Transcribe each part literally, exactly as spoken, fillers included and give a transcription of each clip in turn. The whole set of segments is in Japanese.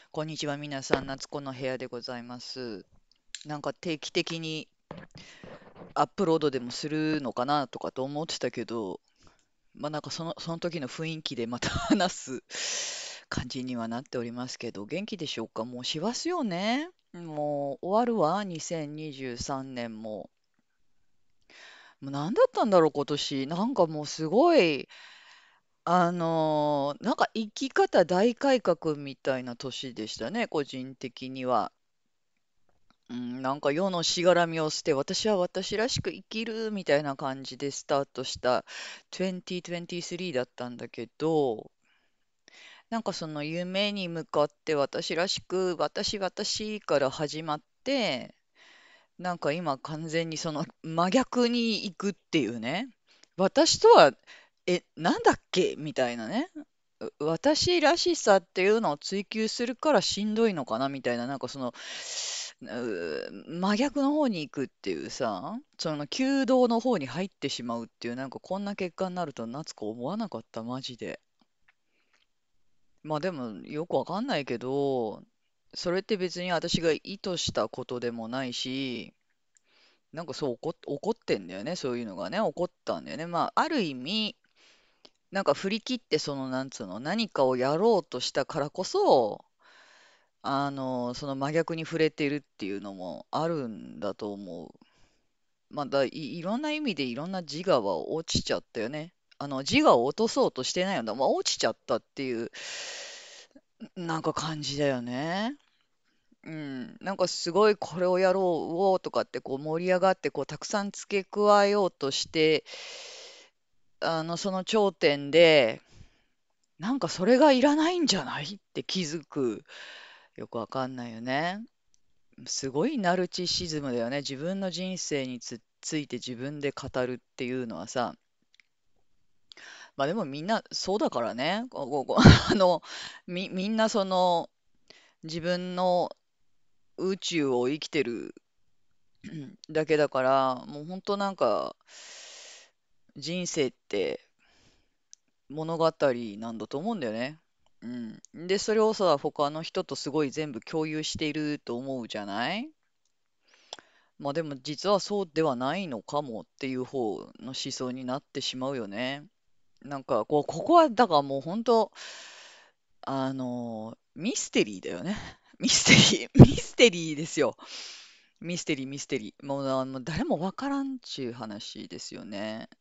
こんにちは、皆さん。夏子の部屋でございます。なんか定期的にアップロードでもするのかなとかと思ってたけど、まあなんかその、その時の雰囲気でまた話す感じにはなっておりますけど、元気でしょうか？もう師走よね。もう終わるわ、にせんにじゅうさんねんも。もう何だったんだろう、今年。なんかもうすごい、あのーなんか生き方大改革みたいな年でしたね、個人的には。うん、なんか世のしがらみを捨て、私は私らしく生きるみたいな感じでスタートしたにせんにじゅうさんだったんだけど、なんかその夢に向かって私らしく、私私から始まって、なんか今完全にその真逆に行くっていうね。私とは、え、なんだっけみたいなね。う私らしさっていうのを追求するからしんどいのかなみたいな、なんかその、う真逆の方に行くっていうさ、その弓道の方に入ってしまうっていう、なんかこんな結果になると夏子思わなかった、マジで。まあでもよくわかんないけど、それって別に私が意図したことでもないし、なんかそう怒っ、怒ってんだよね、そういうのがね、起こったんだよね。まあ、ある意味、なんか振り切って、その、なんつうの、何かをやろうとしたからこそ、あの、その真逆に触れてるっていうのもあるんだと思う。まあ、だ、い、いろんな意味でいろんな自我は落ちちゃったよね。あの、自我を落とそうとしてないような、まあ、落ちちゃったっていう、なんか感じだよね。うん、なんかすごいこれをやろうとかってこう盛り上がってこうたくさん付け加えようとしてあのその頂点でなんかそれがいらないんじゃないって気づく。よくわかんないよね。すごいナルチシズムだよね。自分の人生につ、ついて自分で語るっていうのはさ。まあでもみんなそうだからね。こうこうこうあのみ、みんなその自分の宇宙を生きてるだけだから、もう本当なんか、人生って物語なんだと思うんだよね。うん。で、それをさ、他の人とすごい全部共有していると思うじゃない？まあでも実はそうではないのかもっていう方の思想になってしまうよね。なんかこう、ここはだからもう本当、あのミステリーだよね。ミステリー、ミステリーですよ。ミステリー、ミステリー。もうあの誰もわからんっちゅう話ですよね。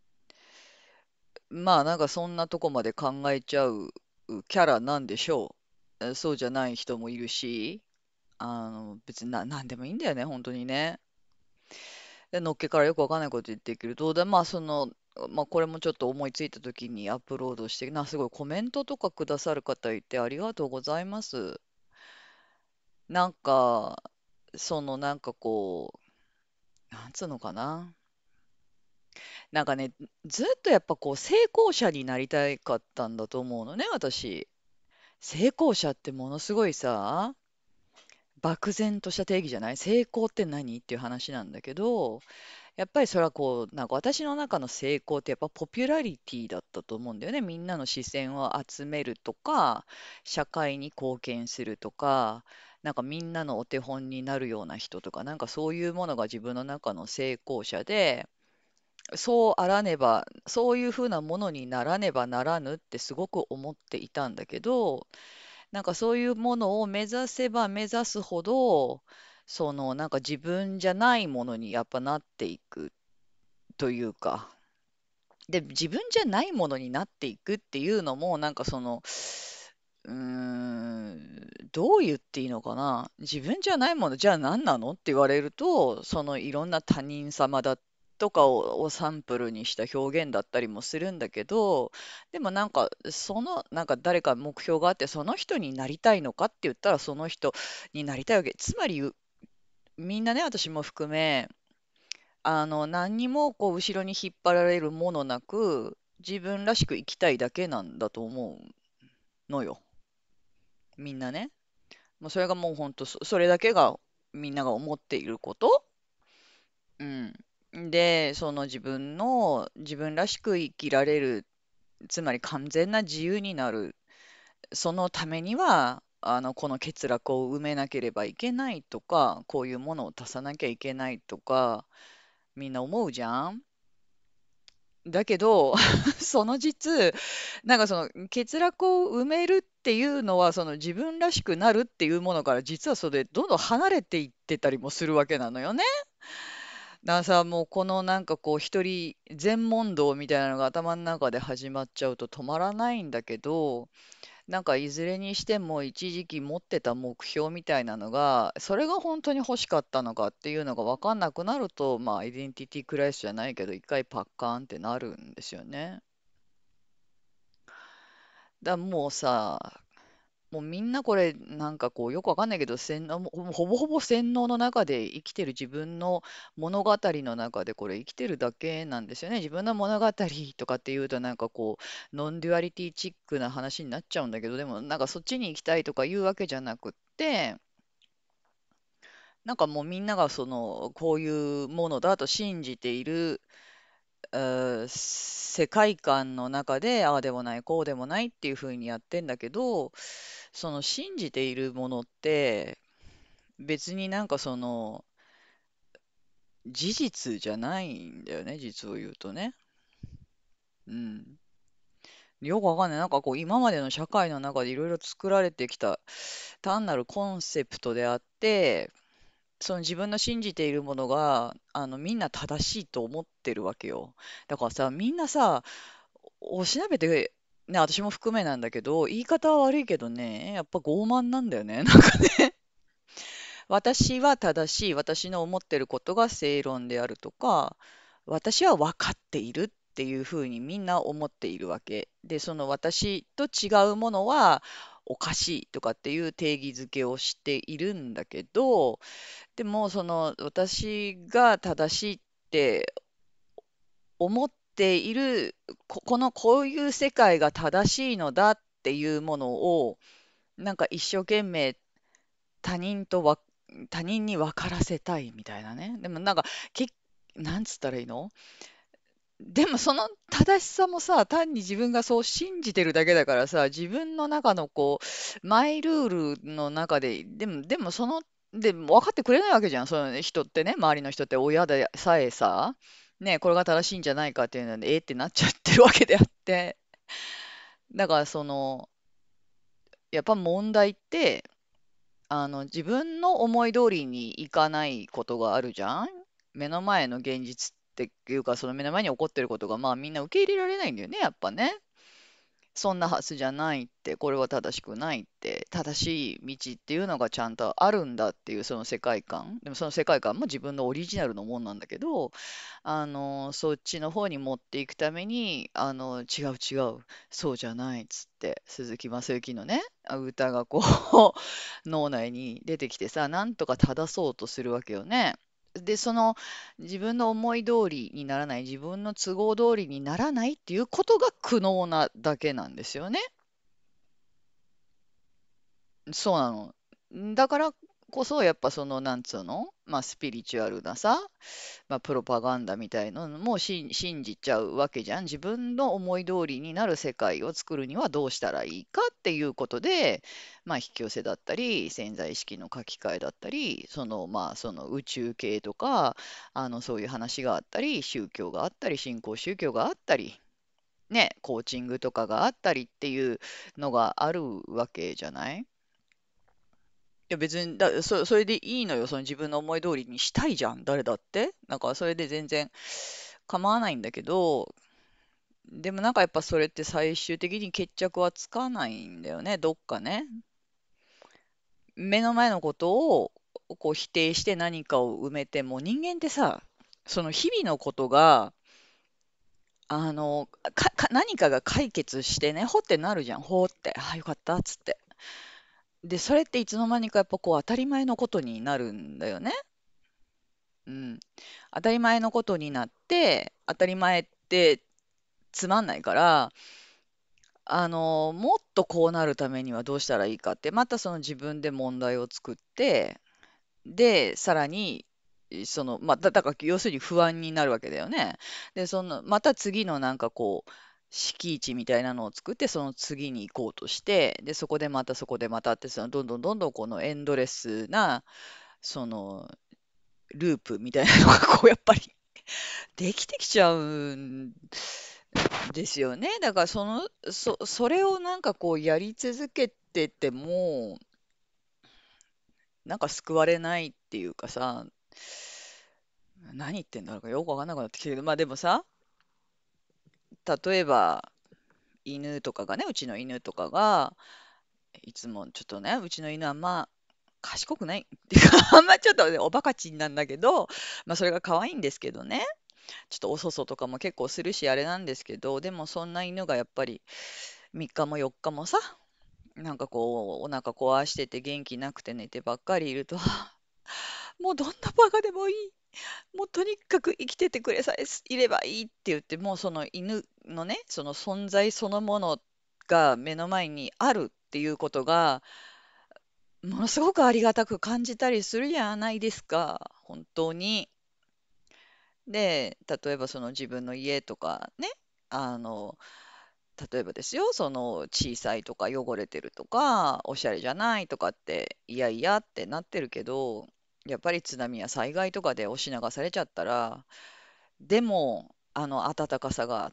まあなんかそんなとこまで考えちゃうキャラなんでしょう。えそうじゃない人もいるし、あの別にな、なんでもいいんだよね、本当にね。で、のっけからよくわかんないこと言ってるけど、で、まあその、まあこれもちょっと思いついた時にアップロードして、な、すごいコメントとかくださる方いてありがとうございます。なんか、そのなんかこう、なんつうのかな。なんかね、ずっとやっぱこう成功者になりたかったんだと思うのね、私。成功者ってものすごいさ、漠然とした定義じゃない？成功って何っていう話なんだけど、やっぱりそれはこう、なんか私の中の成功ってやっぱポピュラリティだったと思うんだよね。みんなの視線を集めるとか、社会に貢献するとか、なんかみんなのお手本になるような人とか、なんかそういうものが自分の中の成功者で、そうあらねば、そういうふうなものにならねばならぬってすごく思っていたんだけど、なんかそういうものを目指せば目指すほど、そのなんか自分じゃないものにやっぱなっていくというか、で、自分じゃないものになっていくっていうのも、なんかその、うーん、どう言っていいのかな。自分じゃないもの、じゃあ何なのって言われると、そのいろんな他人様だとかを、をサンプルにした表現だったりもするんだけど、でもなんか、その、なんか誰か目標があって、その人になりたいのかって言ったら、その人になりたいわけ。つまり、みんなね、私も含め、あの、何にもこう後ろに引っ張られるものなく、自分らしく生きたいだけなんだと思うのよ。みんなね。もうそれがもう本当そ、それだけがみんなが思っていること。うん。で、その自分の、自分らしく生きられる、つまり完全な自由になる。そのためには、 あの、この欠落を埋めなければいけないとか、こういうものを足さなきゃいけないとか、みんな思うじゃん。だけど、その実、なんかその欠落を埋めるっていうのは、その自分らしくなるっていうものから、実はそれどんどん離れていってたりもするわけなのよね。だからさ、もうこのなんかこう一人全問答みたいなのが頭の中で始まっちゃうと止まらないんだけど、なんかいずれにしても一時期持ってた目標みたいなのが、それが本当に欲しかったのかっていうのが分かんなくなると、まあ、アイデンティティクライスじゃないけど、一回パッカーンってなるんですよね。だからもうさ、もうみんなこれ、なんかこう、よくわかんないけど、洗脳もほほぼほぼ洗脳の中で生きてる自分の物語の中でこれ生きてるだけなんですよね。自分の物語とかっていうと、なんかこう、ノンデュアリティチックな話になっちゃうんだけど、でもなんかそっちに行きたいとかいうわけじゃなくって、なんかもうみんながその、こういうものだと信じている、えー世界観の中で、ああでもない、こうでもないっていう風にやってんだけど、その信じているものって、別になんかその、事実じゃないんだよね、実を言うとね。うん。よくわかんない。なんかこう、今までの社会の中でいろいろ作られてきた単なるコンセプトであって、その自分の信じているものが、あの、みんな正しいと思ってるわけよ。だからさ、みんなさ、おしなべて、ね、私も含めなんだけど、言い方は悪いけどね、やっぱ傲慢なんだよね。なんかね、私は正しい、私の思ってることが正論であるとか、私は分かっているっていうふうにみんな思っているわけ。で、その私と違うものはおかしいとかっていう定義づけをしているんだけど、でもその私が正しいって思っている、ここのこういう世界が正しいのだっていうものを、なんか一生懸命他人とわ、他人に分からせたいみたいなね。でもなんか、け、なんつったらいいの。でもその正しさもさ、単に自分がそう信じてるだけだからさ、自分の中のこう、マイルールの中で、でも、でもその、でも分かってくれないわけじゃん。その人ってね、周りの人って親でさえさ、ね、これが正しいんじゃないかっていうので、えーってなっちゃってるわけであって。だからその、やっぱ問題って、あの、自分の思い通りにいかないことがあるじゃん。目の前の現実っていうか、その目の前に起こってることが、まあみんな受け入れられないんだよね、やっぱね。そんなはずじゃないって、これは正しくないって、正しい道っていうのがちゃんとあるんだっていうその世界観。でもその世界観も自分のオリジナルのもんなんだけど、あの、そっちの方に持っていくために、あの、違う違う、そうじゃないっつって、鈴木雅之のね、あ歌がこう脳内に出てきてさ、なんとか正そうとするわけよね。で、その自分の思い通りにならない、自分の都合通りにならないっていうことが苦悩なだけなんですよね。そうなの。だからこそ、やっぱその、なんつうの、まあ、スピリチュアルなさ、まあ、プロパガンダみたいなのも信信じちゃうわけじゃん。自分の思い通りになる世界を作るにはどうしたらいいかっていうことで、まあ、引き寄せだったり、潜在意識の書き換えだったり、その、まあ、その宇宙系とか、あの、そういう話があったり、宗教があったり、新興宗教があったり、ね、コーチングとかがあったりっていうのがあるわけじゃない。いや別にだそ、それでいいのよ。その自分の思い通りにしたいじゃん。誰だって。なんかそれで全然構わないんだけど、でもなんかやっぱそれって最終的に決着はつかないんだよね。どっかね。目の前のことをこう否定して何かを埋めても人間ってさ、その日々のことが、あの、か、か何かが解決してね、ほってなるじゃん。ほーって。ああ、よかった、っつって。で、それっていつの間にかやっぱこう当たり前のことになるんだよね。うん。当たり前のことになって、当たり前ってつまんないから、あの、もっとこうなるためにはどうしたらいいかって、またその自分で問題を作って、で、さらに、その、まあ、だ、だから要するに不安になるわけだよね。で、その、また次のなんかこう、 敷地みたいなのを作って、その次に行こうとして、で、そこでまたそこでまたって、そのどんどんどんどんこのエンドレスな、そのループみたいなのがこうやっぱりできてきちゃうんですよね。だからその、そ、それをなんかこうやり続けてても、なんか救われないっていうかさ、何言ってんだろうかよくわかんなくなってきてるけど、まあでもさ、例えば犬とかがね、うちの犬とかが、いつもちょっとね、うちの犬はまあ賢くないっていうか、あんまちょっとね、おバカチンなんだけど、まあそれが可愛いんですけどね、ちょっとおそそとかも結構するし、あれなんですけど、でもそんな犬がやっぱりみっかもよっかもさ、なんかこう、お腹壊してて元気なくて寝てばっかりいると、はあもうどんなバカでもいい。もうとにかく生きててくれさえいればいいって言って、もうその犬のね、その存在そのものが目の前にあるっていうことが、ものすごくありがたく感じたりするじゃないですか、本当に。で、例えばその自分の家とかね、あの、例えばですよ、その小さいとか汚れてるとか、おしゃれじゃないとかって、いやいやってなってるけど、やっぱり津波や災害とかで押し流されちゃったら、でも、あの暖かさがあって、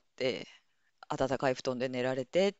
暖かい布団で寝られてって、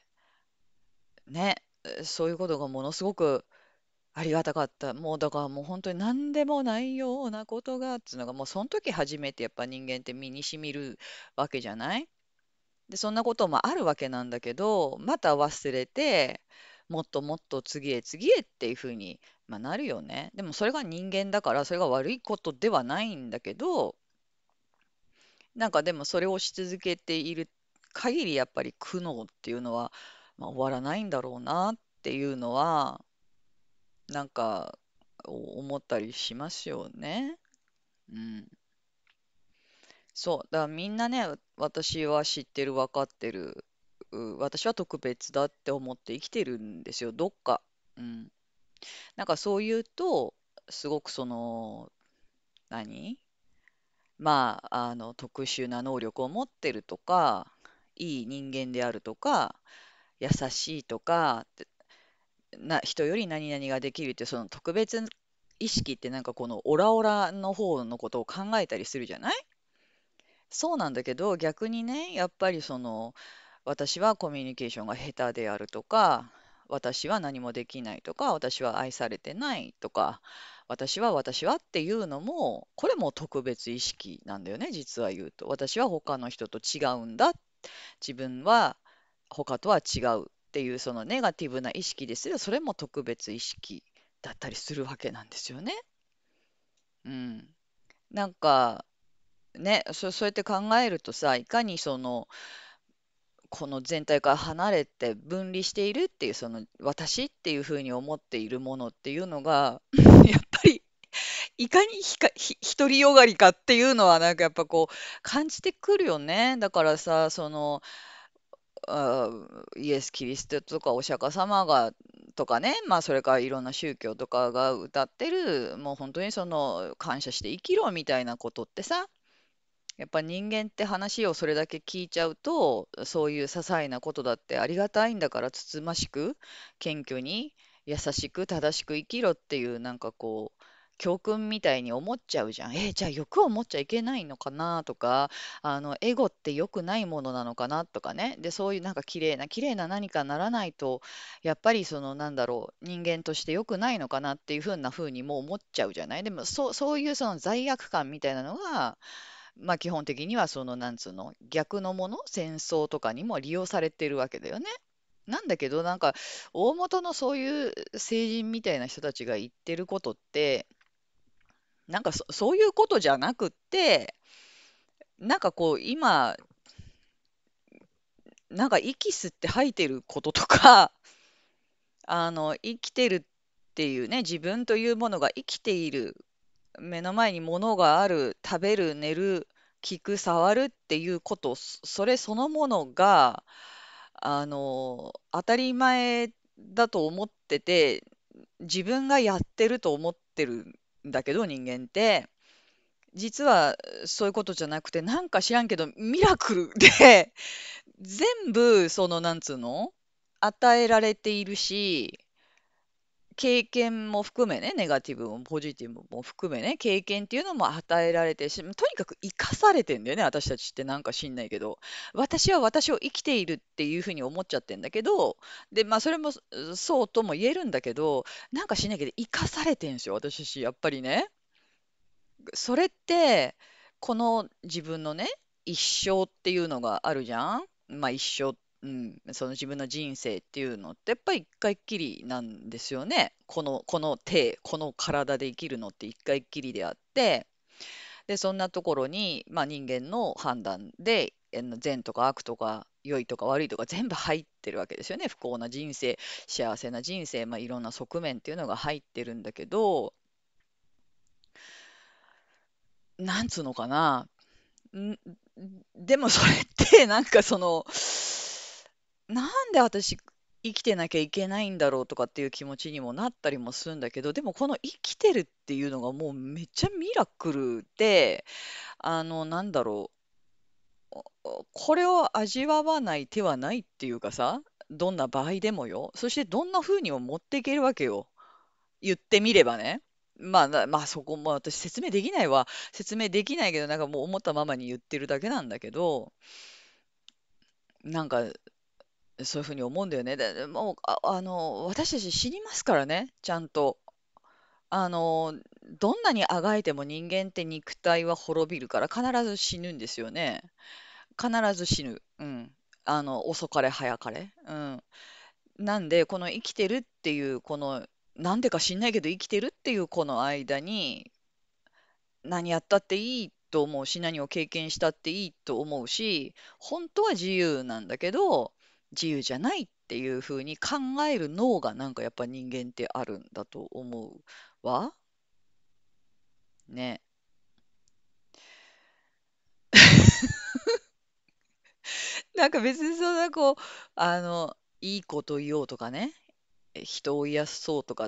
ね、そういうことがものすごくありがたかった。もうだからもう本当に何でもないようなことがっていうのが、もうその時初めてやっぱ人間って身に染みるわけじゃない。で、そんなこともあるわけなんだけど、また忘れて、もっともっと次へ次へっていうふうに、まあ、なるよね。でもそれが人間だから、それが悪いことではないんだけど、なんかでもそれをし続けている限り、やっぱり苦悩っていうのは、まあ、終わらないんだろうなっていうのは、なんかお思ったりしますよね。うん。そう。だからみんなね、私は知ってる、分かってる。う私は特別だって思って生きてるんですよ、どっか。うん。なんかそう言うと、すごくその、何まあ、あの、特殊な能力を持ってるとか、いい人間であるとか、優しいとか、な、人より何々ができるって、その特別意識ってなんかこのオラオラの方のことを考えたりするじゃない。そうなんだけど、逆にね、やっぱりその、私はコミュニケーションが下手であるとか、私は何もできないとか、私は愛されてないとか、私は私はっていうのも、これも特別意識なんだよね、実は言うと。私は他の人と違うんだ。自分は他とは違うっていう、そのネガティブな意識ですよ。それも特別意識だったりするわけなんですよね。うん。なんか、ね、そ、そうやって考えるとさ、いかにその、この全体から離れて分離しているっていう、その私っていうふうに思っているものっていうのが、やっぱりいかにひか、ひ、独りよがりかっていうのはなんかやっぱこう感じてくるよね。だからさ、その、あーイエス・キリストとかお釈迦様がとかね、まあそれからいろんな宗教とかが歌ってる、もう本当にその感謝して生きろみたいなことってさ、やっぱ人間って話をそれだけ聞いちゃうと、そういう些細なことだってありがたいんだから、つつましく、謙虚に、優しく、正しく生きろっていう、なんかこう、教訓みたいに思っちゃうじゃん。えーじゃあ欲を持っちゃいけないのかなとか、あの、エゴって良くないものなのかなとかね。で、そういうなんか綺麗な、綺麗な何かならないと、やっぱりその、なんだろう、人間として良くないのかなっていうふうな風にもう思っちゃうじゃない。でも、そう、そういうその罪悪感みたいなのが、まあ基本的にはそのなんつうの逆のもの戦争とかにも利用されてるわけだよね。なんだけどなんか大元のそういう成人みたいな人たちが言ってることってなんかそ、そういうことじゃなくってなんかこう今なんか息吸って吐いてることとかあの生きてるっていうね自分というものが生きている目の前に物がある食べる寝る聞く触るっていうことそそれそのものがあの、当たり前だと思ってて、自分がやってると思ってるんだけど、人間って。 実はそういうことじゃなくて、なんか知らんけど、ミラクルで、全部、その、なんつうの与えられているし、経験も含めね、ネガティブもポジティブも含めね、経験っていうのも与えられてし、とにかく生かされてんだよね、私たちってなんか知んないけど。私は私を生きているっていうふうに思っちゃってんだけど、で、まあそれもそそうとも言えるんだけど、なんか知んないけど、生かされてんすよ、私たち、やっぱりね。それって、この自分のね、一生っていうのがあるじゃん。まあ一生、うん、その自分の人生っていうのってやっぱり一回っきりなんですよね。この、この手、この体で生きるのって一回っきりであって、で、そんなところに、まあ人間の判断で、あの善とか悪とか、良いとか悪いとか全部入ってるわけですよね。不幸な人生、幸せな人生、まあいろんな側面っていうのが入ってるんだけど、なんつうのかな。んでもそれってなんかそのなんで私生きてなきゃいけないんだろうとかっていう気持ちにもなったりもするんだけど、でもこの生きてるっていうのがもうめっちゃミラクルで、あのなんだろう、おこれを味わわない手はないっていうかさ、どんな場合でもよ、そしてどんな風にも持っていけるわけよ、言ってみればね。まあ、なまあそこも私説明できないわ。説明できないけど、なんかもう思ったままに言ってるだけなんだけど、なんかそういうふうに思うんだよね。で、でもう、あ、あの、私たち死にますからね、ちゃんと。あの、どんなにあがいても人間って肉体は滅びるから必ず死ぬんですよね。必ず死ぬ。うん。あの、遅かれ早かれ。うん。なんで、この生きてるっていう、この、なんでか知んないけど生きてるっていうこの間に、何やったっていいと思うし、何を経験したっていいと思うし、本当は自由なんだけど、自由じゃないっていう風に考える脳がなんかやっぱ人間ってあるんだと思うわ。ね。なんか別にそんなこう、あの、いいこと言おうとかね、人を癒そうとかって、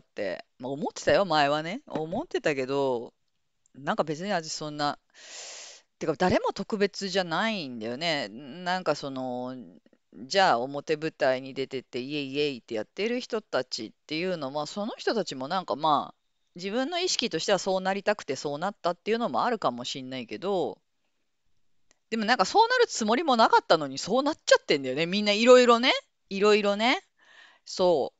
まあ、思ってたよ、前はね。思ってたけど、なんか別に私そんな、てか誰も特別じゃないんだよね。なんかその、じゃあ表舞台に出てってイエイイエイってやってる人たちっていうのは、その人たちもなんかまあ、自分の意識としてはそうなりたくてそうなったっていうのもあるかもしんないけど、でもなんかそうなるつもりもなかったのにそうなっちゃってんだよね。みんないろいろね。いろいろね。そう。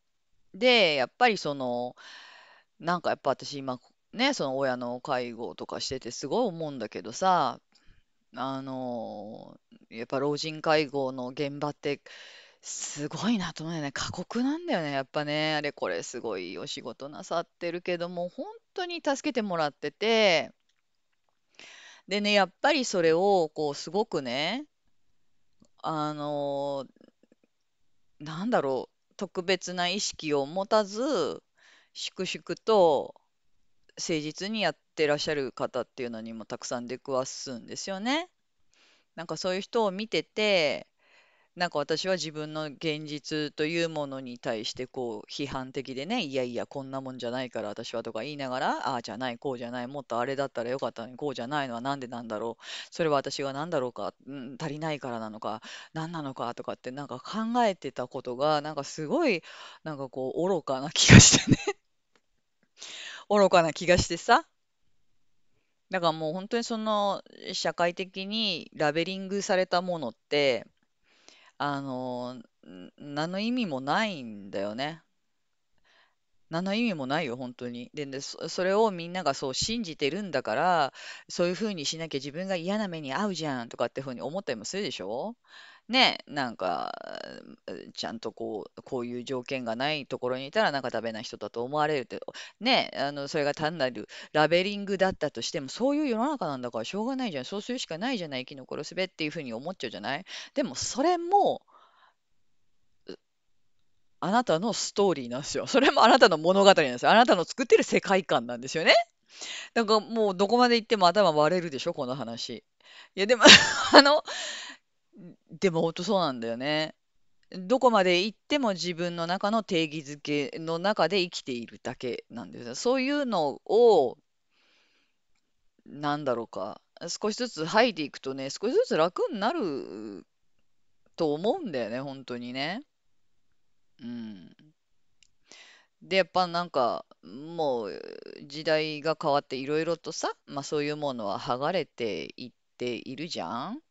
で、やっぱりその、なんかやっぱ私今ね、その親の介護とかしててすごい思うんだけどさ、あのやっぱ老人介護の現場ってすごいなと思うんだよね。過酷なんだよね。やっぱね、あれこれすごいお仕事なさってるけども、本当に助けてもらってて、でね、やっぱりそれをこうすごくね、あのなんだろう、特別な意識を持たず、粛々と誠実にやってらっしゃる方っていうのにもたくさん出くわすんですよね。なんかそういう人を見てて、なんか私は自分の現実というものに対してこう批判的でね、いやいや、こんなもんじゃないから私はとか言いながら、ああじゃない、こうじゃない、もっとあれだったらよかったのに、こうじゃないのはなんでなんだろう、それは私が何だろうか、うん、足りないからなのか、何なのかとかってなんか考えてたことが、なんかすごい、なんかこう愚かな気がしてね、愚かな気がしてさ、だからもう本当にその社会的にラベリングされたものって、あの、ん何の意味もないんだよね。何の意味もないよ、本当に。で、で、そそれをみんながそう信じてるんだから、そういうふうにしなきゃ自分が嫌な目に遭うじゃんとかってふうに思ったりもするでしょ。ね、なんか、うんちゃんとこう、こういう条件がないところにいたらなんかダメな人だと思われるって、ね、あの、それが単なるラベリングだったとしても、そういう世の中なんだからしょうがないじゃん、そうするしかないじゃない、生き残るすべっていうふうに思っちゃうじゃない。でもそれも、あなたのストーリーなんですよ。それもあなたの物語なんですよ。あなたの作ってる世界観なんですよね。だからもうどこまで行っても頭割れるでしょ、この話。いや、でもあの、でも本当そうなんだよね。どこまで行っても自分の中の定義づけの中で生きているだけなんですよ。そういうのをなんだろうか。少しずつ吐いていくとね、少しずつ楽になると思うんだよね、本当にね。うん。で、やっぱなんか、もう時代が変わっていろいろとさ、まあそういうものは剥がれていっているじゃん。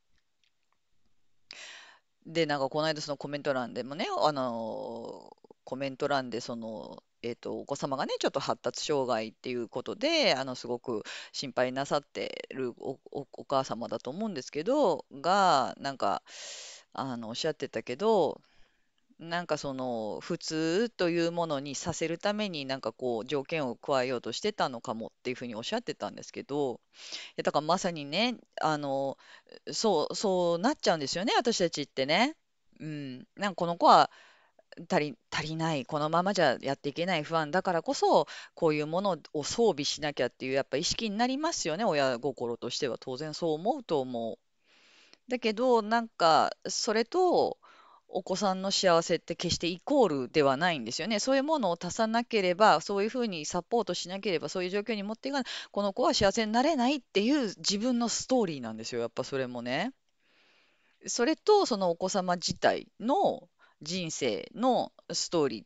で、なんかこの間そのコメント欄でもね、あのコメント欄でその、えっと、お子様がね、ちょっと発達障害っていうことで、あの、すごく心配なさってるお、お、お母様だと思うんですけど、が、なんか、あの、おっしゃってたけど、なんかその普通というものにさせるためになんかこう条件を加えようとしてたのかもっていうふうにおっしゃってたんですけど、いやだからまさにね、あの、そう、そうなっちゃうんですよね、私たちってね。うん、なんかこの子は足り、足りない、このままじゃやっていけない不安だからこそ、こういうものを装備しなきゃっていうやっぱ意識になりますよね、親心としては当然そう思うと思う。だけど、なんか、それと、お子さんの幸せって決してイコールではないんですよね。そういうものを足さなければ、そういうふうにサポートしなければ、そういう状況に持っていかない、この子は幸せになれないっていう自分のストーリーなんですよ。やっぱそれもね。それと、そのお子様自体の人生のストーリーって、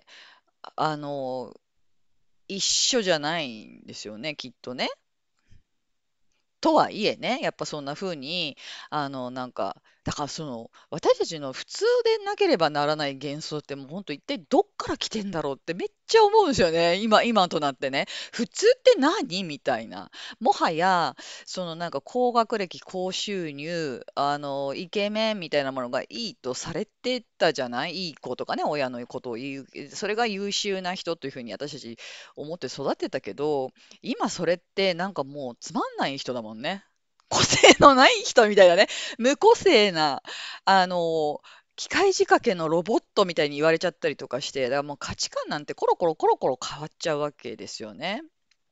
あの、一緒じゃないんですよね、きっとね。とはいえね、やっぱそんな風に、あの、なんか、だからその、私たちの普通でなければならない幻想ってもう本当一体どっから来てんだろうってめっちゃ思うんですよね。今、今となってね。普通って何みたいな。もはや、そのなんか高学歴、高収入、あの、イケメンみたいなものがいいとされてたじゃないいい子とかね、親のことを言う。それが優秀な人というふうに私たち思って育ってたけど、今それってなんかもうつまんない人だもんね。個性のない人みたいなね。無個性な、あの、機械仕掛けのロボットみたいに言われちゃったりとかして、だからもう価値観なんてコロコロコロコロ変わっちゃうわけですよね。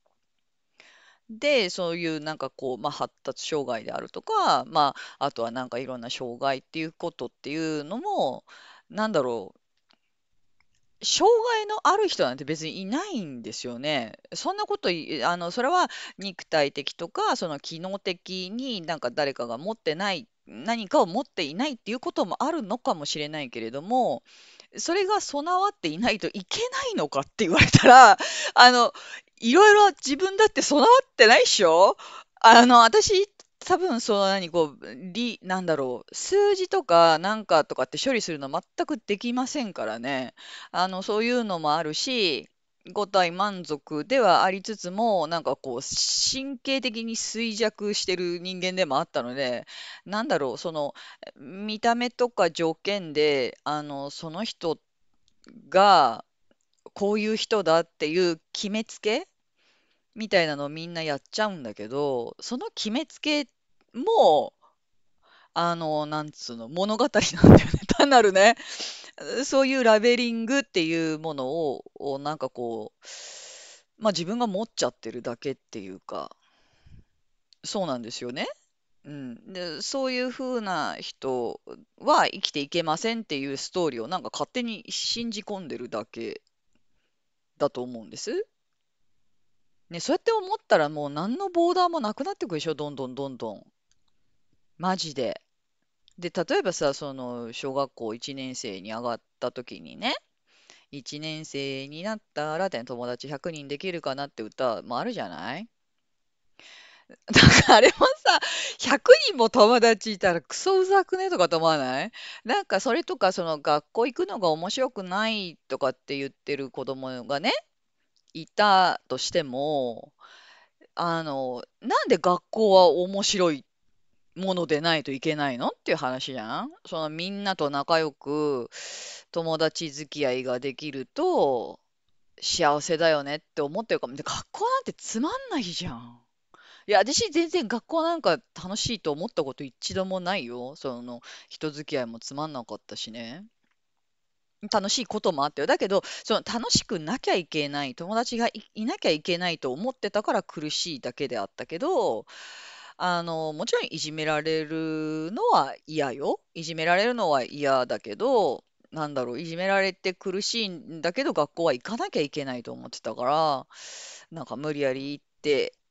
で、そういうなんかこう、まあ、発達障害であるとか、まあ、あとはなんかいろんな障害っていうことっていうのも、なんだろう、障害のある人なんて別にいないんですよね。そんなことい、あの、それは肉体的とか、その機能的になんか誰かが持ってない、何かを持っていないっていうこともあるのかもしれないけれども、それが備わっていないといけないのかって言われたら、あの、いろいろ自分だって備わってないっしょ。あの、私、多分、そう、何、こう、り、なんだろう、数字とかなんかとかって処理するの全くできませんからね。あの、そういうのもあるし、五体満足ではありつつも、なんかこう、神経的に衰弱してる人間でもあったので、なんだろう、その、見た目とか条件で、あの、その人が、こういう人だっていう決めつけみたいなのをみんなやっちゃうんだけど、その決めつけも、あの、なんつうの、物語なんだよね。単なるね、そういうラベリングっていうものを、をなんかこう、まあ自分が持っちゃってるだけっていうか、そうなんですよね。うん。で、そういう風な人は生きていけませんっていうストーリーをなんか勝手に信じ込んでるだけだと思うんです。ね、そうやって思ったらもう何のボーダーもなくなってくるでしょ、どんどんどんどん。マジで。で、例えばさ、その小学校いちねん生に上がった時にね、いちねん生になったらって友達ひゃくにんできるかなって歌もあるじゃない。だからあれもさ、ひゃくにんも友達いたらクソうざくねとかと思わない？なんかそれとか、その学校行くのが面白くないとかって言ってる子供がね、いたとしても、あの、なんで学校は面白いものでないといけないのっていう話じゃん。そのみんなと仲良く友達付き合いができると幸せだよねって思ってるかも。で、学校なんてつまんないじゃん。いや、私全然学校なんか楽しいと思ったこと一度もないよ。その人付き合いもつまんなかったしね。楽しいこともあったよ。だけど、その楽しくなきゃいけない、友達がい、いなきゃいけないと思ってたから苦しいだけであったけど、あの、もちろんいじめられるのは嫌よ。いじめられるのは嫌だけど、なんだろう、いじめられて苦しいんだけど、学校は行かなきゃいけないと思ってたから、なんか無理やり行って、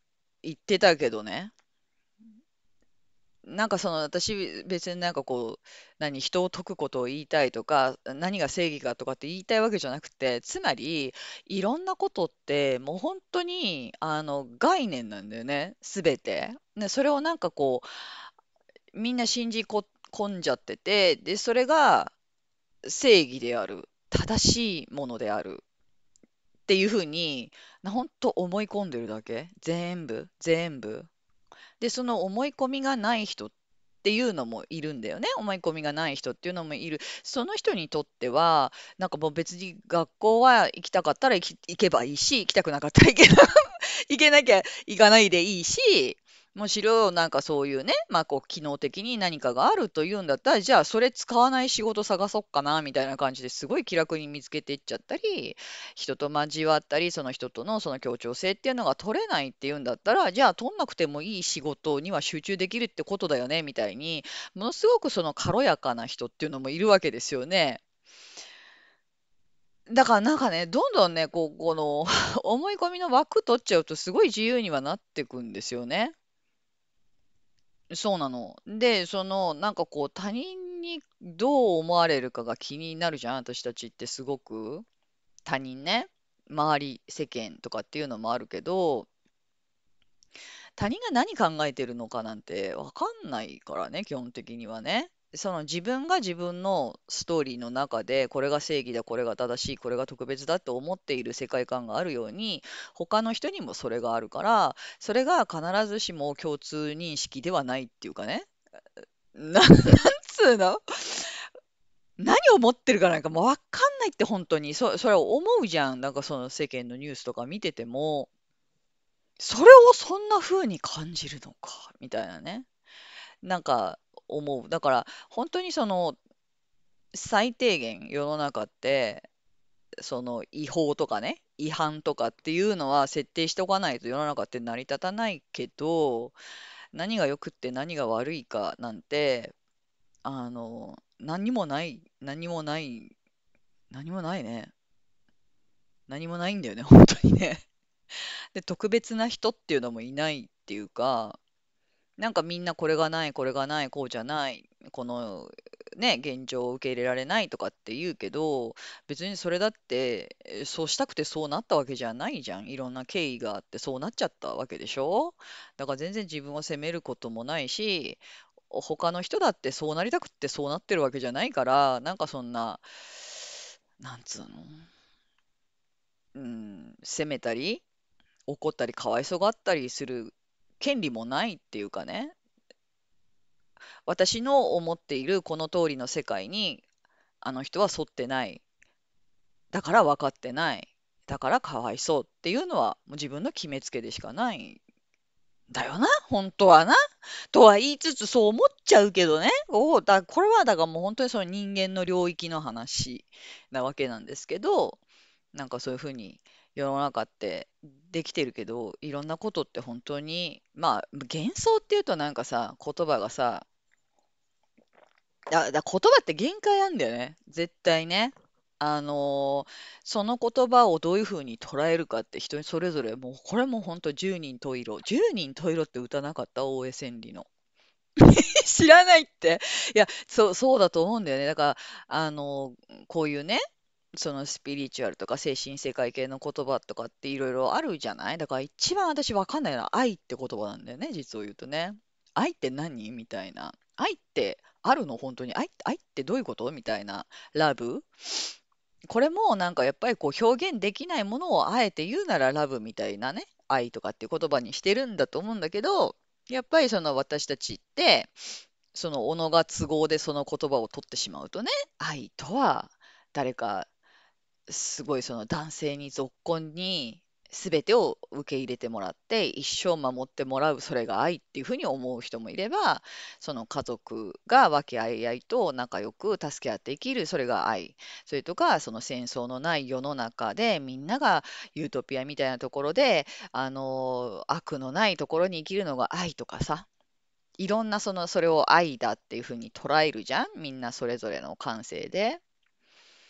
言ってたけどね。なんかその私別になんかこう何人を解くことを言いたいとか何が正義かとかって言いたいわけじゃなくて、つまりいろんなことってもう本当にあの概念なんだよね、すべて。ね、それをなんかこうみんな信じこ込んじゃってて、でそれが正義である、正しいものであるっていうふうにな本当思い込んでるだけ、全部全部。で、その思い込みがない人っていうのもいるんだよね。思い込みがない人っていうのもいる。その人にとっては、なんかもう別に学校は行きたかったら行き行けばいいし、行きたくなかったら行けな、行けなきゃ行かないでいいし、むしろなんかそういうね、まあこう機能的に何かがあるというんだったら、じゃあそれ使わない仕事探そっかなみたいな感じですごい気楽に見つけていっちゃったり、人と交わったり、その人とのその協調性っていうのが取れないっていうんだったら、じゃあ取んなくてもいい仕事には集中できるってことだよねみたいに、ものすごくその軽やかな人っていうのもいるわけですよね。だからなんかね、どんどんね、こう、この思い込みの枠取っちゃうとすごい自由にはなってくんですよね。そうなの。で、その、なんかこう、他人にどう思われるかが気になるじゃん、私たちってすごく。他人ね、周り、世間とかっていうのもあるけど、他人が何考えてるのかなんてわかんないからね、基本的にはね。その自分が自分のストーリーの中で、これが正義だ、これが正しい、これが特別だと思っている世界観があるように、他の人にもそれがあるから、それが必ずしも共通認識ではないっていうかね。な、なんつうの、何を持ってるかなんかもうわかんないって本当に。そ、それを思うじゃん。なんかその世間のニュースとか見てても、それをそんな風に感じるのか、みたいなね。なんか思う。だから本当にその最低限世の中って、その違法とかね、違反とかっていうのは設定しておかないと世の中って成り立たないけど、何が良くって何が悪いかなんて、あの、何にもない、何もない、何もないね。何もないんだよね、本当にね。で、特別な人っていうのもいないっていうか、なんかみんなこれがない、これがない、こうじゃない、このね、現状を受け入れられないとかって言うけど、別にそれだって、えそうしたくてそうなったわけじゃないじゃん。いろんな経緯があってそうなっちゃったわけでしょ。だから全然自分を責めることもないし、他の人だってそうなりたくってそうなってるわけじゃないから、なんかそんな、なんつうの、うん、責めたり、怒ったり、かわいそうがあったりする権利もないっていうかね、私の思っているこの通りの世界にあの人は沿ってない。だから分かってない。だからかわいそうっていうのはもう自分の決めつけでしかないんだよな、本当はな。とは言いつつそう思っちゃうけどね。おだ、これはだからもう本当にその人間の領域の話なわけなんですけど、なんかそういうふうに世の中ってできてるけど、いろんなことって本当に、まあ幻想っていうとなんかさ、言葉がさ、だ、だ言葉って限界あんだよね。絶対ね。あのーその言葉をどういうふうに捉えるかって人にそれぞれ、もうこれも本当十人十色。十人十色って歌なかった大江千里の。知らないって。いや、そう、そうだと思うんだよね。だから、あのーこういうね、そのスピリチュアルとか精神世界系の言葉とかっていろいろあるじゃない。だから一番私わかんないのは愛って言葉なんだよね、実を言うとね。愛って何みたいな。愛ってあるの本当に。愛、愛ってどういうことみたいな。ラブ、これもなんかやっぱりこう表現できないものをあえて言うならラブみたいなね、愛とかっていう言葉にしてるんだと思うんだけど、やっぱりその私たちって、その己が都合でその言葉を取ってしまうとね、愛とは誰かすごいその男性にぞっこんに全てを受け入れてもらって一生守ってもらう、それが愛っていうふうに思う人もいれば、その家族が和気あいあいと仲良く助け合って生きる、それが愛。それとかその戦争のない世の中でみんながユートピアみたいなところで、あの悪のないところに生きるのが愛とかさ、いろんなそのそれを愛だっていうふうに捉えるじゃん、みんなそれぞれの感性で。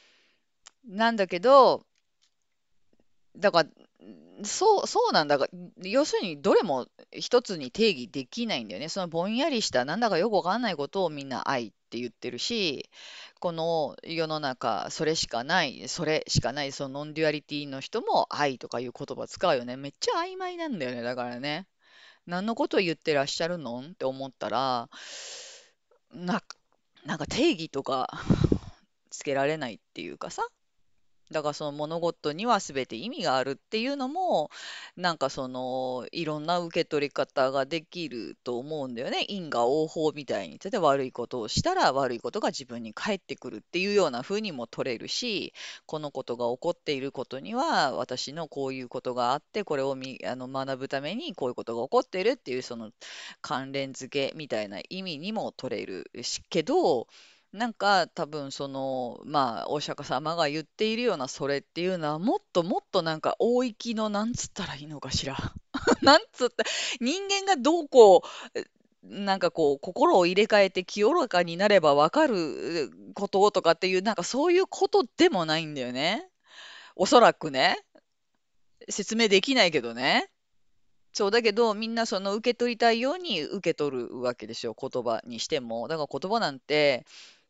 なんだけど、だから、そう、そうなんだが、 要するにどれも一つに定義できないんだよね。そのぼんやりしたなんだかよくわかんないことをみんな愛って言ってるし、この世の中それしかない、それしかない、そのノンデュアリティの人も愛とかいう言葉使うよね。めっちゃ曖昧なんだよね。だからね。何のことを言ってらっしゃるのって思ったら、な、なんか定義とかつけられないっていうかさ、だからその物事には全て意味があるっていうのも、なんかそのいろんな受け取り方ができると思うんだよね。因果応報みたいに。例えば悪いことをしたら悪いことが自分に返ってくるっていうような風にも取れるし、このことが起こっていることには私のこういうことがあって、これをみあの学ぶためにこういうことが起こっているっていうその関連付けみたいな意味にも取れるしけど、なんか多分そのまあお釈迦様が言っているようなそれっていうのはもっともっとなんか大域のなんつったらいいのかしらなんつった人間がどうこうなんかこう心を入れ替えて清らかになればわかることとかっていうなんかそういうことでもないんだよね。おそらくね。説明できないけどね。そうだけどみんなその受け取りたいように受け取るわけですよ、言葉にしても。だから言葉なんて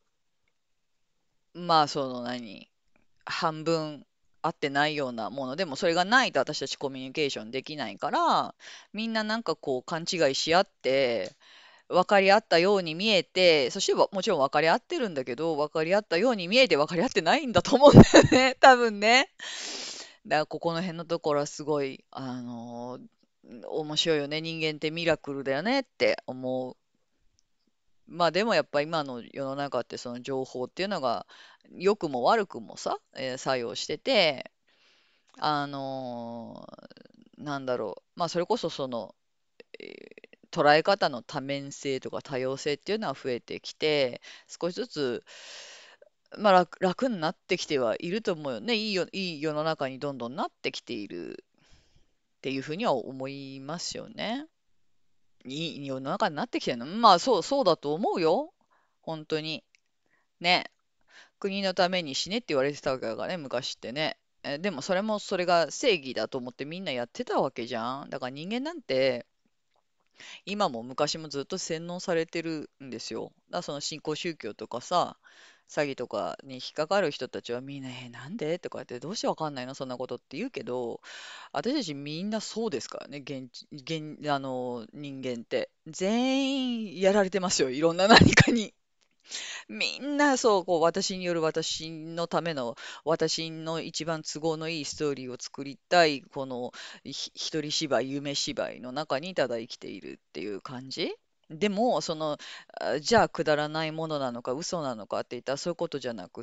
まあその何半分合ってないようなものでもそれがないと私たちコミュニケーションできないからみんななんかこう勘違いし合って分かり合ったように見えてそしてわもちろん分かり合ってるんだけど分かり合ったように見えて分かり合ってないんだと思うんだよね多分ね。だからここの辺のところはすごいあのー面白いよね。人間ってミラクルだよねって思う。まあでもやっぱ今の世の中ってその情報っていうのが良くも悪くもさ、えー作用してて、あのーなんだろう、まあそれこそその、えー捉え方の多面性とか多様性っていうのは増えてきて、少しずつ、まあ楽、楽になってきてはいると思うよね。いいよ、いい世の中にどんどんなってきているっていうふうには思いますよね。いい世の中になってきてるの。まあそう、そうだと思うよ。本当に。ね。国のために死ねって言われてたわけだからね、昔ってね。えでもそれもそれが正義だと思ってみんなやってたわけじゃん。だから人間なんて今も昔もずっと洗脳されてるんですよ。だからその新興宗教とかさ、詐欺とかに引っかかる人たちはみんな、え、なんでとか言ってどうしてわかんないのそんなことって言うけど、私たちみんなそうですからね、現地、現、あの、人間って。全員やられてますよ、いろんな何かに。みんなそう、こう、私による私のための、私の一番都合のいいストーリーを作りたい、このひ一人芝居、夢芝居の中にただ生きているっていう感じ。でも、その、あじゃあくだらないものなのか、嘘なのかって言ったらそういうことじゃなくって、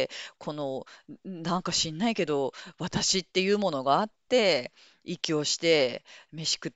この、なんか知んないけど、私っていうものがあって、息をして、飯食って、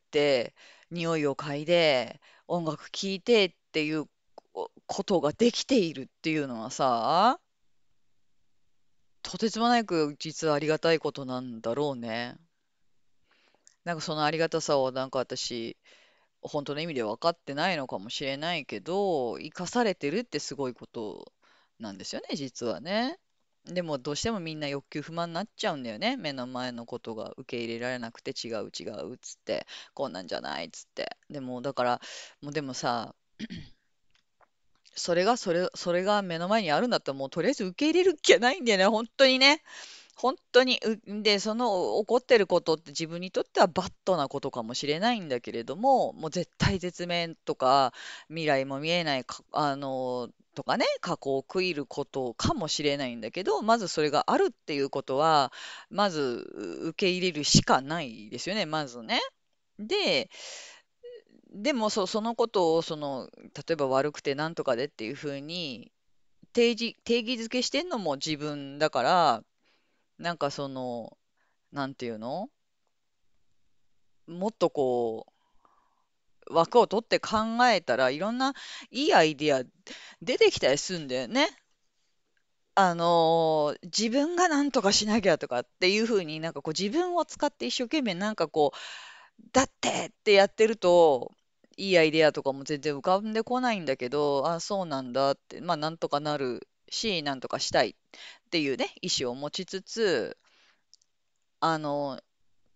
匂いを嗅いで、音楽聴いてっていうこことができているっていうのはさ、とてつもなく実はありがたいことなんだろうね。なんかそのありがたさをなんか私、本当の意味で分かってないのかもしれないけど、生かされてるってすごいことなんですよね、実はね。でもどうしてもみんな欲求不満になっちゃうんだよね。目の前のことが受け入れられなくて違う違うっつって、こんなんじゃないっつって。でもだから、もうでもさ、それが、それ、それが目の前にあるんだったら、もうとりあえず受け入れるっきゃないんだよね、本当にね。本当に、うで、その起こってることって自分にとってはバッドなことかもしれないんだけれども、もう絶対絶命とか、未来も見えないか、あの、とかね、過去を悔いることかもしれないんだけど、まずそれがあるっていうことは、まず受け入れるしかないですよね、まずね。で、でもそ、そのことをその例えば悪くてなんとかでっていうふうに定義、定義づけしてんのも自分だからなんかそのなんていうのもっとこう枠を取って考えたらいろんないいアイディア出てきたりするんだよね。あのー自分がなんとかしなきゃとかっていうふうになんかこう自分を使って一生懸命なんかこうだってってやってると、いいアイデアとかも全然浮かんでこないんだけど、あ、そうなんだって、まあ、なんとかなるし、なんとかしたいっていうね、意思を持ちつつ、あの、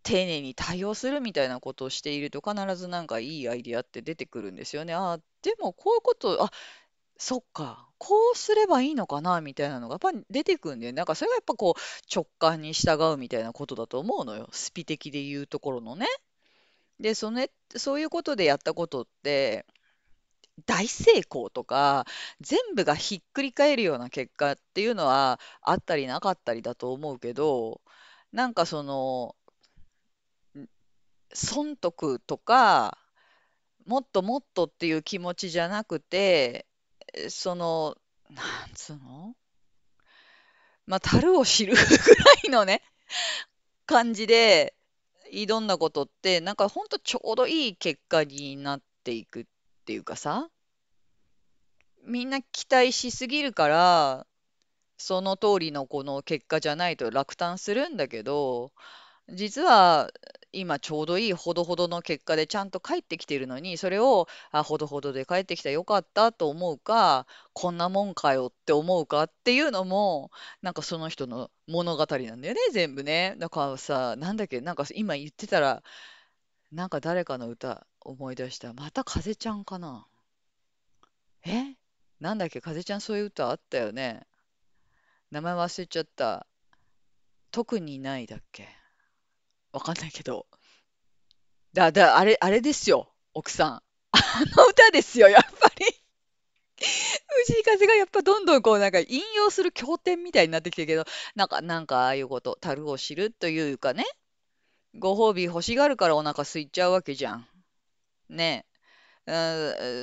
丁寧に対応するみたいなことをしていると必ずなんかいいアイディアって出てくるんですよね。あー、でもこういうこと、あ、そっか、こうすればいいのかなみたいなのがやっぱり出てくるんだよね。なんかそれがやっぱこう直感に従うみたいなことだと思うのよ。スピ的で言うところのね。で、そのね、そういうことでやったことって、大成功とか、全部がひっくり返るような結果っていうのはあったりなかったりだと思うけど、なんかその、損得とか、もっともっとっていう気持ちじゃなくて、えその、なんつうの、まあ、樽を知るぐらいのね、感じで挑んだことって、なんかほんとちょうどいい結果になっていくっていうかさ、みんな期待しすぎるから、その通りのこの結果じゃないと落胆するんだけど、実は今ちょうどいいほどほどの結果でちゃんと帰ってきてるのに、それを、あ、ほどほどで帰ってきたよかったと思うか、こんなもんかよって思うかっていうのも、なんかその人の物語なんだよね、全部ね。だからさ、なんだっけ、なんか今言ってたら、なんか誰かの歌思い出した。また風ちゃんかな。え、なんだっけ、風ちゃんそういう歌あったよね。名前忘れちゃった。特にないだっけ。わかんないけど。だ、だ、あれ、あれですよ、奥さん。あの歌ですよ、やっぱり。藤井風がやっぱどんどんこうなんか引用する経典みたいになってきてるけど、なんか、なんかああいうこと、樽を知るというかね、ご褒美欲しがるからお腹空いちゃうわけじゃん。ね。うん、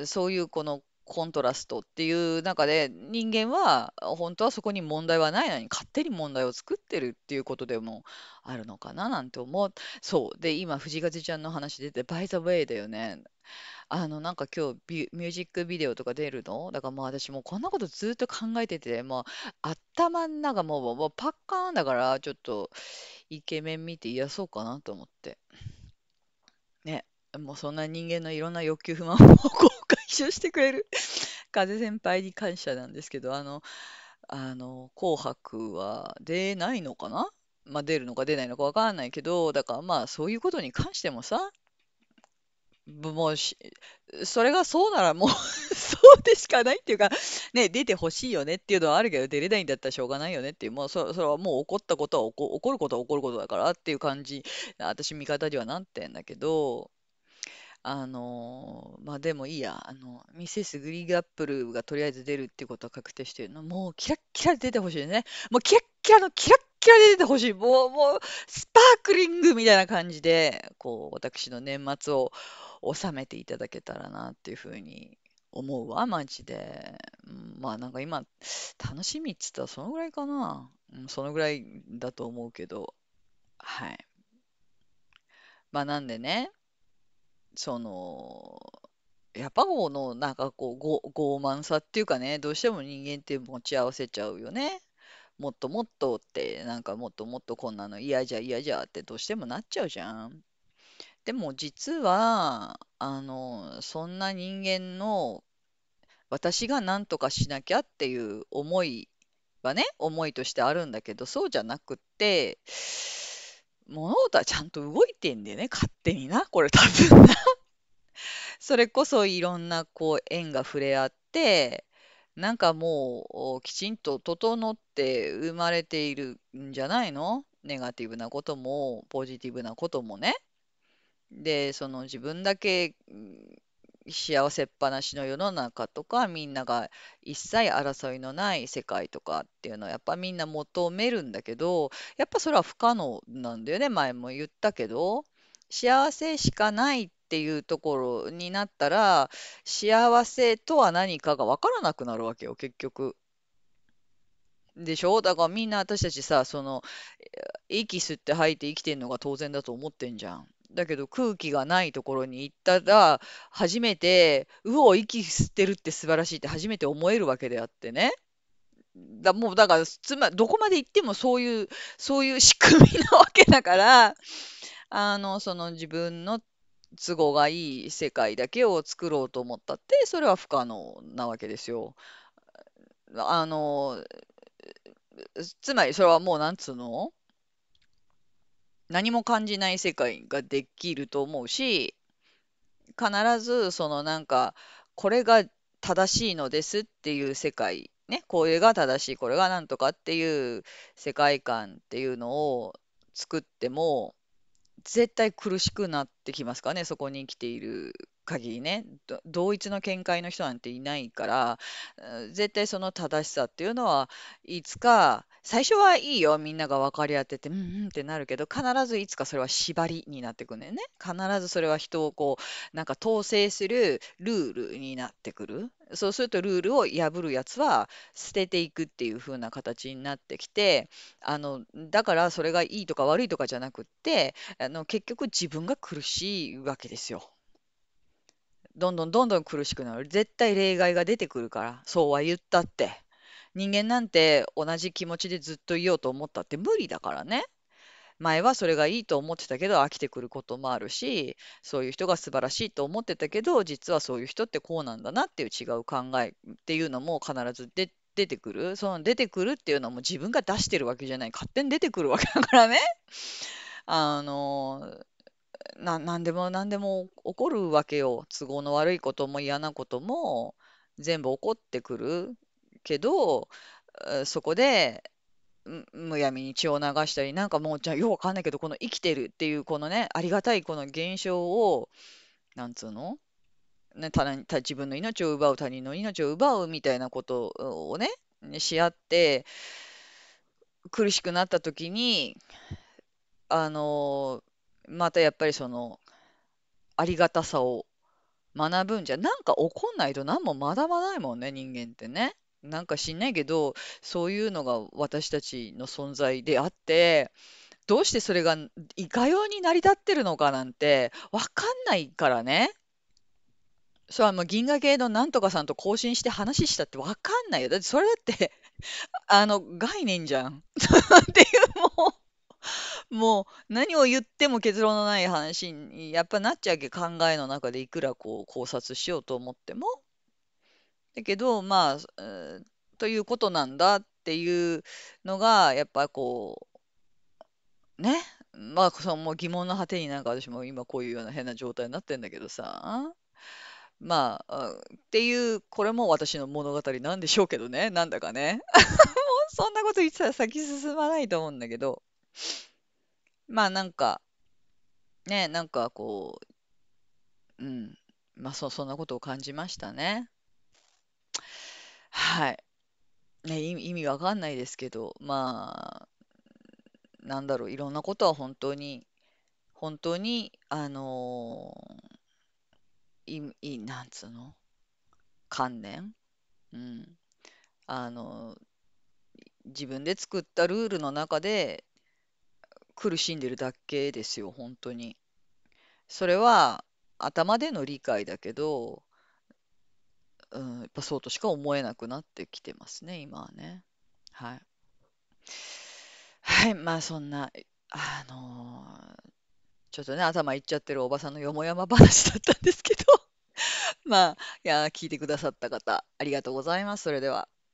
そういうこのコントラストっていう中で人間は本当はそこに問題はないのに勝手に問題を作ってるっていうことでもあるのかななんて思う。そう。で、今、藤風ちゃんの話出て、バイザウェイだよね。あの、なんか今日ビ、ミュージックビデオとか出るのだからもう私もうこんなことずっと考えてて、もう頭ん中もう、もうパッカーンだから、ちょっとイケメン見て癒そうかなと思って。ね。もうそんな人間のいろんな欲求不満をこう解消してくれる風先輩に感謝なんですけど、あの、あの、紅白は出ないのかな。まあ出るのか出ないのかわかんないけど、だからまあそういうことに関してもさ、ぶもうし、それがそうならもうそうでしかないっていうか、ね、出てほしいよねっていうのはあるけど、出れないんだったらしょうがないよねっていう、もうそ、それはもう起こったことは起こ、起こることは起こることだからっていう感じ、私味方にはなってんだけど、あのーまあでもいいや、あの、ミセスグリーグアップルがとりあえず出るってことは確定してるの。もうキラッキラで出てほしいね。もうキラッキラのキラッキラで出てほしい。もう、もう、スパークリングみたいな感じで、こう、私の年末を収めていただけたらなっていうふうに思うわ、マジで。うん、まあなんか今、楽しみっつったらそのぐらいかな。うん、そのぐらいだと思うけど、はい。まあなんでね、その、やっぱこの、なんかこう、ご傲慢さっていうかね、どうしても人間って持ち合わせちゃうよね。もっともっとって、なんかもっともっとこんなの嫌じゃ嫌じゃってどうしてもなっちゃうじゃん。でも実は、あの、そんな人間の私が何とかしなきゃっていう思いはね、思いとしてあるんだけど、そうじゃなくって、物事はちゃんと動いてんだよね、勝手にな、これ多分。それこそいろんなこう縁が触れ合って、なんかもうおきちんと整って生まれているんじゃないの。ネガティブなこともポジティブなこともね。で、その自分だけうん幸せっぱなしの世の中とか、みんなが一切争いのない世界とかっていうのはやっぱみんな求めるんだけど、やっぱそれは不可能なんだよね。前も言ったけど、幸せしかないっていうところになったら、幸せとは何かが分からなくなるわけよ、結局。でしょ。だからみんな私たちさ、その、息吸って吐いて生きてんのが当然だと思ってんじゃん。だけど空気がないところに行ったら、初めて、うお、息吸ってるって素晴らしいって初めて思えるわけであってね。だ、もうだから、つまり、どこまで行ってもそういう、そういう仕組みなわけだから、あの、その自分の都合がいい世界だけを作ろうと思ったって、それは不可能なわけですよ。あの、つまりそれはもうなんつうの、 何も感じない世界ができると思うし、必ずそのなんか、これが正しいのですっていう世界、ね、これが正しい、これがなんとかっていう世界観っていうのを作っても、絶対苦しくなってきますからね、そこに生きている限りね。ど同一の見解の人なんていないから、うん絶対その正しさっていうのはいつか、最初はいいよ、みんなが分かり合ってて、うんうんってなるけど、必ずいつかそれは縛りになってくんだよね。必ずそれは人をこう、なんか統制するルールになってくる。そうするとルールを破るやつは捨てていくっていう風な形になってきて、あの、だからそれがいいとか悪いとかじゃなくって、あの、結局自分が苦しいわけですよ。どんどんどんどん苦しくなる。絶対例外が出てくるから、そうは言ったって。人間なんて同じ気持ちでずっといようと思ったって無理だからね。前はそれがいいと思ってたけど飽きてくることもあるし、そういう人が素晴らしいと思ってたけど、実はそういう人ってこうなんだなっていう違う考えっていうのも必ず出出てくる。その出てくるっていうのも自分が出してるわけじゃない。勝手に出てくるわけだからね。あの、な、なんでもなんでも起こるわけよ。都合の悪いことも嫌なことも全部起こってくるけど、えそこでむむやみに血を流したり、なんかもうじゃあよくわかんないけど、この生きてるっていうこのね、ありがたいこの現象を、なんつうのね、他人他自分の命を奪う、他人の命を奪うみたいなことをね、し合って苦しくなった時に、あのまたやっぱりそのありがたさを学ぶんじゃ、なんか怒んないと何も学ばないもんね、人間ってね。なんか知んないけど、そういうのが私たちの存在であって、どうしてそれがいかように成り立ってるのかなんてわかんないからね。それはもう銀河系のなんとかさんと交信して話したってわかんないよ。だってそれだってあの概念じゃん。っていうもう、もう何を言っても結論のない話にやっぱなっちゃうけど、考えの中でいくらこう考察しようと思っても。だけど、まあ、うーということなんだっていうのが、やっぱこう、ね。まあ、そのもう疑問の果てになんか私も今こういうような変な状態になってんだけどさ。まあ、あっていう、これも私の物語なんでしょうけどね。なんだかね。そんなこと言ってたら先進まないと思うんだけど。まあなんか、ね、なんかこう、うん。まあそ、そんなことを感じましたね。はい。ね、意味意味わかんないですけど、まあ、なんだろう、いろんなことは本当に、本当に、あのーい、い、なんつうの観念うん。あの自分で作ったルールの中で苦しんでるだけですよ、本当に。それは頭での理解だけど、うん、やっぱそうとしか思えなくなってきてますね、今はね。はい。はい、まあそんな、あのーちょっとね、頭いっちゃってるおばさんのよもやま話だったんですけど、まあ、いや、聞いてくださった方、ありがとうございます。それでは。